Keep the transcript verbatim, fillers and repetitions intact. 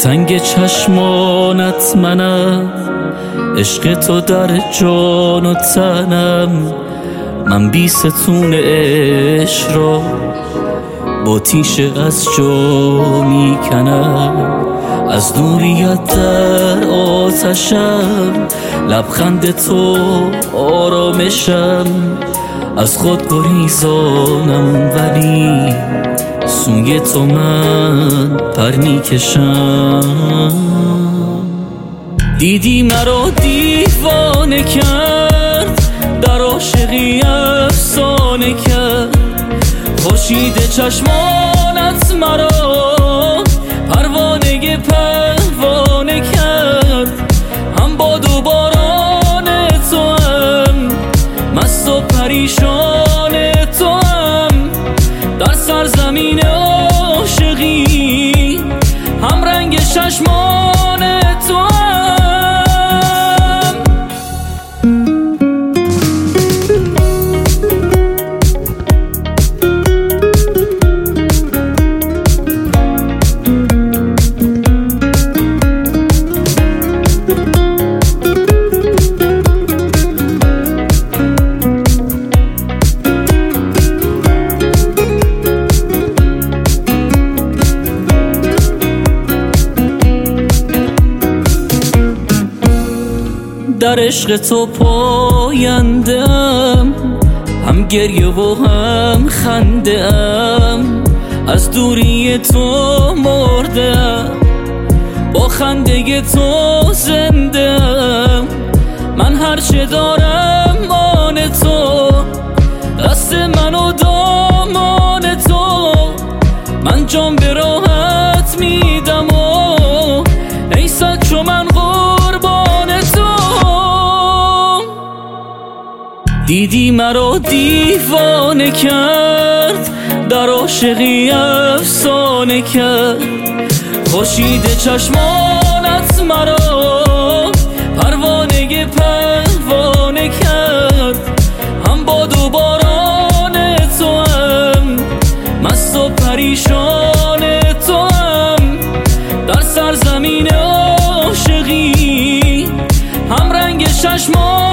تنگ چشمانت منم، عشق تو در جان و تنم. من بی ستون عشق را با تیشه از جا می کنم. از دوریت در آتشم، لبخند تو آرامشم. از خود گریزانم ولی سوی تو من پر می کشم. دیدی مرا دیوانه کرد، در عاشقی افسانه کرد. خورشید چشمانت مرا پروانه پروانه کرد. هم باد و باران تو هم، مست و پریشان تو هم. در سرزمین عاشقی هم رنگ چشمان تو هم. در عشق تو پایندم، هم گریه و هم خنده ام. از دوری تو مردم، با خنده تو زنده ام. من هرچه دارم آن تو، دست من و دامان تو. من جان به راحت میدم و ای صد چو من قربان تو. دیدی مرا دیوانه کرد، در عاشقی افسانه کرد. خورشید چشمانت مرا پروانه پروانه کرد. هم باد و باران تو هم، مست و پریشان تو هم. در سرزمین عاشقی هم رنگ چشمان